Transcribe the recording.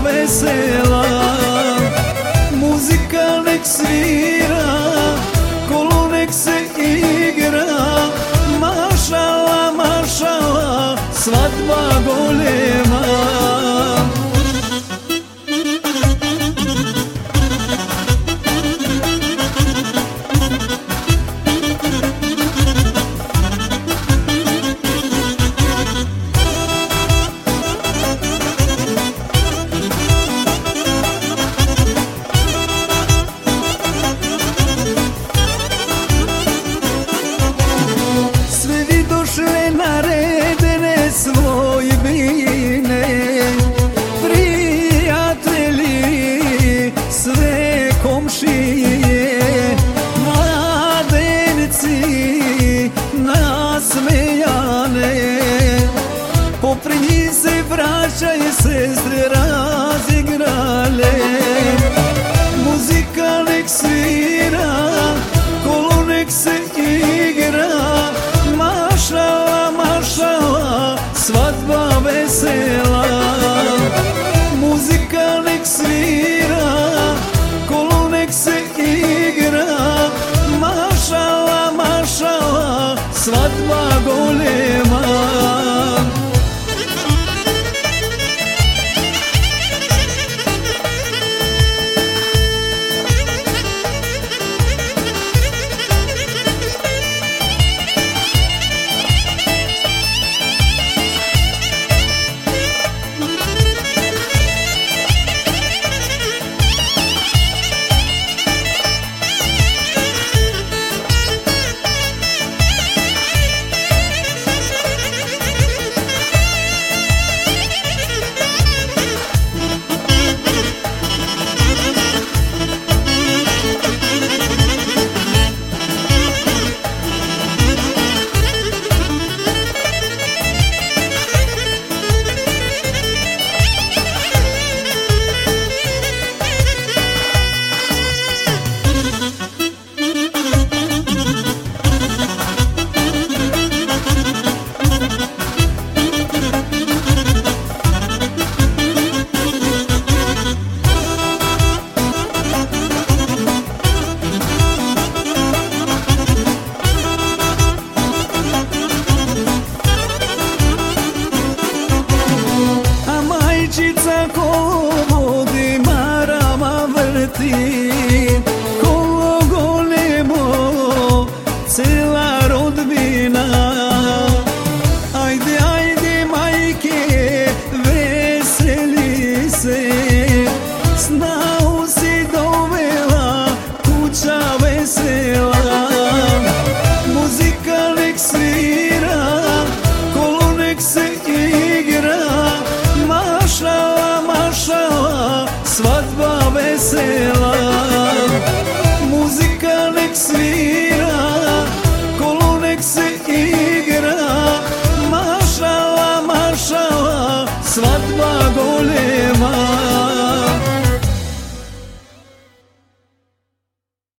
vesela, muzika nek svira, kolo nek se igra, mašala, mašala, svadba golema. Naredene svojbine, prijatelji, sve komšije, mladenci nasmejane, popri njih se vraćaju sestre razigrale, muzika nek svira, kolo nek se igra, mašala, mašala, svadba vesela, muzika nek svira, kolo nek se igra, mašala, mašala, svadba golema. Ko vodi marama vrti, kolo golemo, cela rodbina. Ajde, ajde majke, veseli se, snahu si dovela, kuća vesela, muzika nek svira, kolo nek se igra, mašala, mašala, svadba vesela.